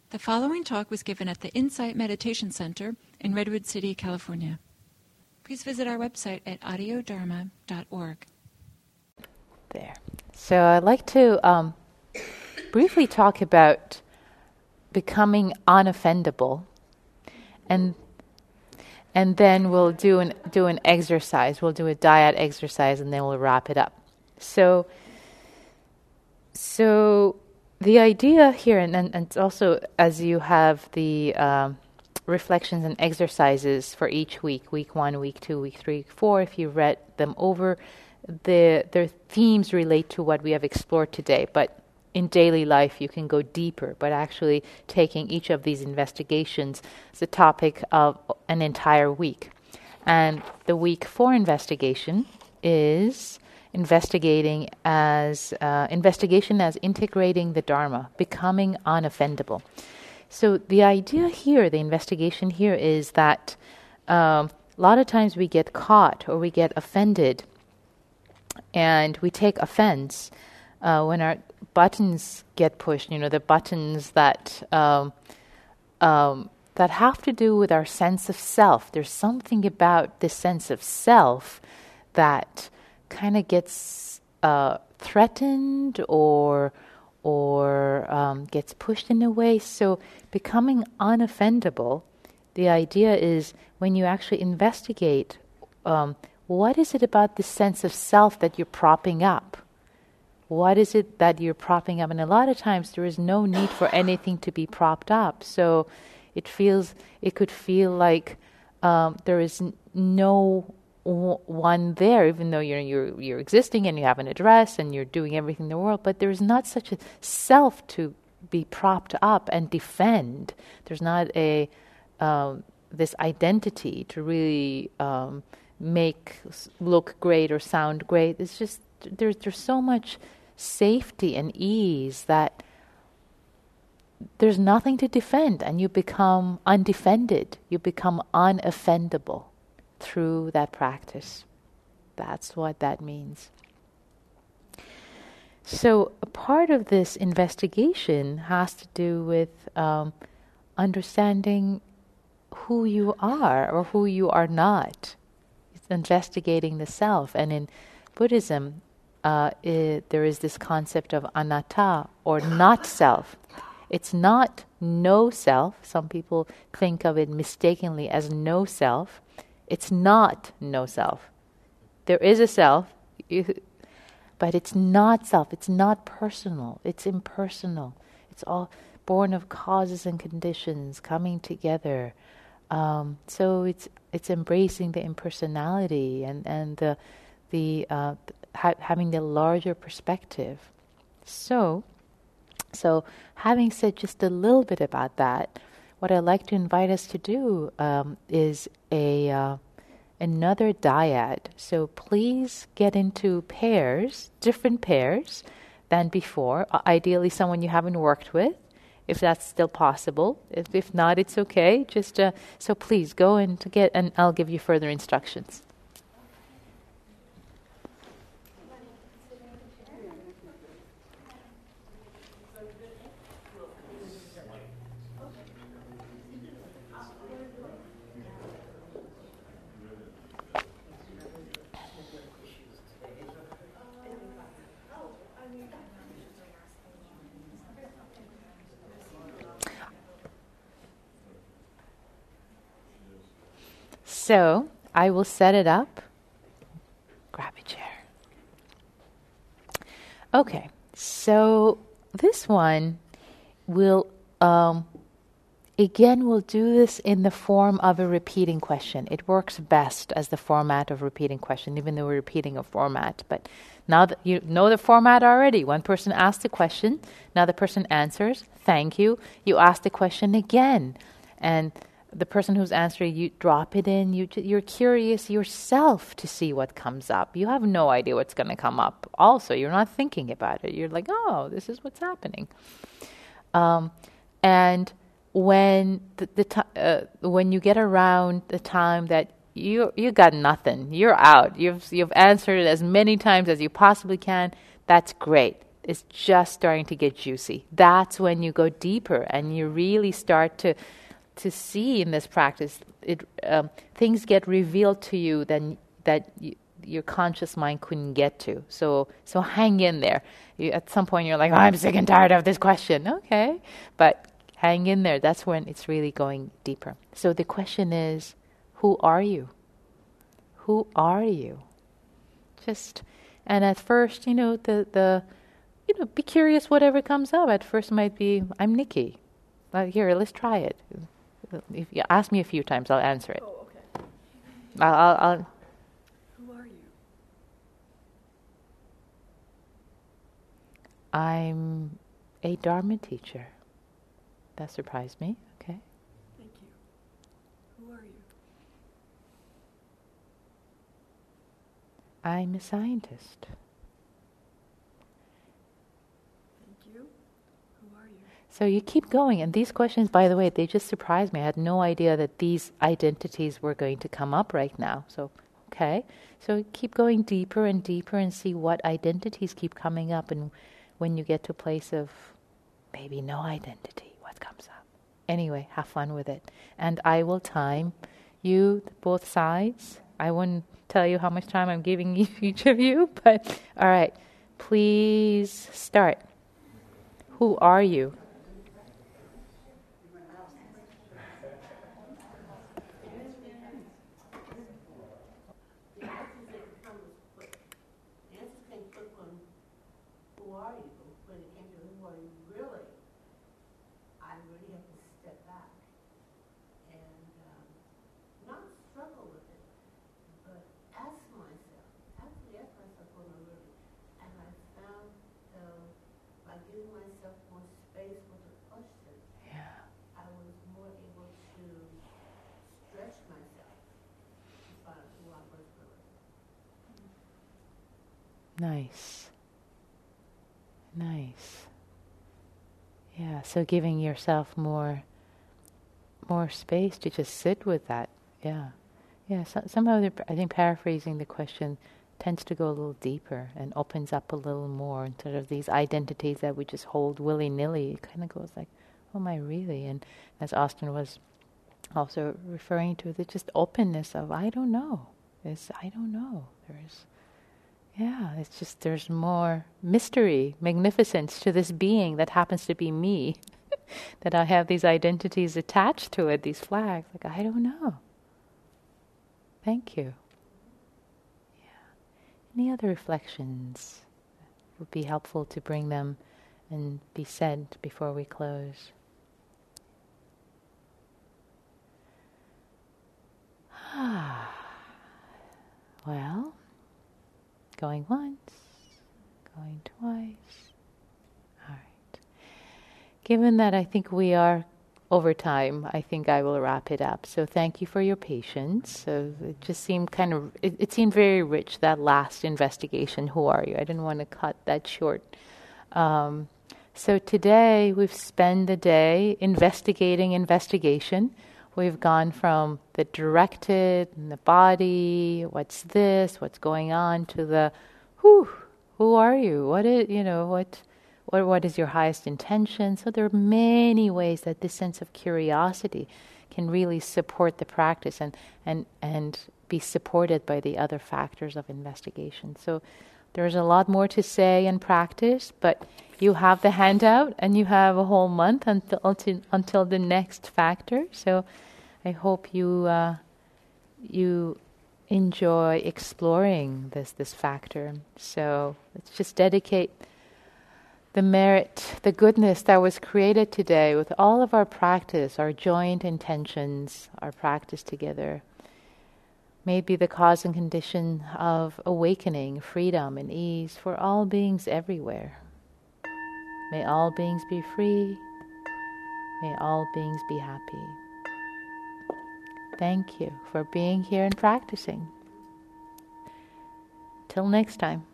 The following talk was given at the Insight Meditation Center in Redwood City, California. Please visit our website at audiodharma.org. There. So I'd like to briefly talk about becoming unoffendable, and then we'll do an exercise. We'll do a dyad exercise, and then we'll wrap it up. So the idea here, and also as you have the reflections and exercises for each week 1, week 2, week 3, week 4, if you read them over, their themes relate to what we have explored today. But in daily life, you can go deeper, but actually taking each of these investigations as a topic of an entire week. And the week 4 investigation is investigation as integrating the Dharma, becoming unoffendable. So the idea here, the investigation here, is that a lot of times we get caught or we get offended, and we take offense when our buttons get pushed. The buttons that have to do with our sense of self. There's something about this sense of self that kind of gets threatened or gets pushed in a way. So becoming unoffendable, the idea is when you actually investigate, what is it about the sense of self that you're propping up? What is it that you're propping up? And a lot of times there is no need for anything to be propped up. So it could feel like there is no one there, even though you're existing and you have an address and you're doing everything in the world, but there is not such a self to be propped up and defend. There's not this identity to really make look great or sound great. It's just there's so much safety and ease that there's nothing to defend, and you become undefended. You become unoffendable through that practice. That's what that means. So a part of this investigation has to do with understanding who you are or who you are not. It's investigating the self. And in Buddhism, there is this concept of anatta, or not self. It's not no self. Some people think of it mistakenly as no self. It's not no self. There is a self, but it's not self. It's not personal. It's impersonal. It's all born of causes and conditions coming together. So it's embracing the impersonality and having the larger perspective. So having said just a little bit about that, what I'd like to invite us to do is another dyad. So please get into pairs, different pairs than before. Ideally, someone you haven't worked with, if that's still possible. If not, it's okay. So please go in to get, and I'll give you further instructions. So I will set it up. Grab a chair. Okay, so this one will, again, we'll do this in the form of a repeating question. It works best as the format of repeating question, even though we're repeating a format. But now that you know the format already, one person asks the question, now the person answers, thank you. You ask the question again, and the person who's answering, you drop it in. You're curious yourself to see what comes up. You have no idea what's going to come up. Also, you're not thinking about it. You're like, oh, this is what's happening. And when when you get around the time that you got nothing, you're out. You've answered it as many times as you possibly can. That's great. is just starting to get juicy. That's when you go deeper and you really start to see in this practice, things get revealed to you your conscious mind couldn't get to. So hang in there. At some point you're like, oh, I'm sick and tired of this question. Okay, but hang in there. That's when it's really going deeper. So the question is, who are you? Who are you? And at first, be curious whatever comes up. At first might be, I'm Nikki. Here, let's try it. If you ask me a few times, I'll answer it. Oh, okay. I'll Who are you? I'm a Dharma teacher. That surprised me. Okay. Thank you. Who are you? I'm a scientist. Thank you. Who are you? So you keep going, and these questions, by the way, they just surprised me. I had no idea that these identities were going to come up right now. So, okay. So keep going deeper and deeper and see what identities keep coming up, and when you get to a place of maybe no identity, what comes up. Anyway, have fun with it. And I will time you, both sides. I wouldn't tell you how much time I'm giving each of you, but all right, please start. Who are you? Nice. Nice. Yeah, so giving yourself more space to just sit with that. Yeah. Yeah, somehow I think paraphrasing the question tends to go a little deeper and opens up a little more instead of these identities that we just hold willy-nilly. It kind of goes like, oh, am I really? And as Austin was also referring to, the just openness of, I don't know. I don't know. It's just there's more mystery, magnificence to this being that happens to be me, that I have these identities attached to it, these flags. Like, I don't know. Thank you. Yeah. Any other reflections would be helpful to bring them and be said before we close? Well, going once, going twice. All right. Given that I think we are over time, I think I will wrap it up. So thank you for your patience. So it just seemed it seemed very rich, that last investigation. Who are you? I didn't want to cut that short. So today we've spent the day investigating investigation. We've gone from the directed and the body, what's this, what's going on, to the who are you? What is your highest intention? So there are many ways that this sense of curiosity can really support the practice and be supported by the other factors of investigation. So there's a lot more to say and practice, but you have the handout and you have a whole month until the next factor. So I hope you enjoy exploring this factor. So let's just dedicate the merit, the goodness that was created today with all of our practice, our joint intentions, our practice together. May it be the cause and condition of awakening, freedom, and ease for all beings everywhere. May all beings be free. May all beings be happy. Thank you for being here and practicing. Till next time.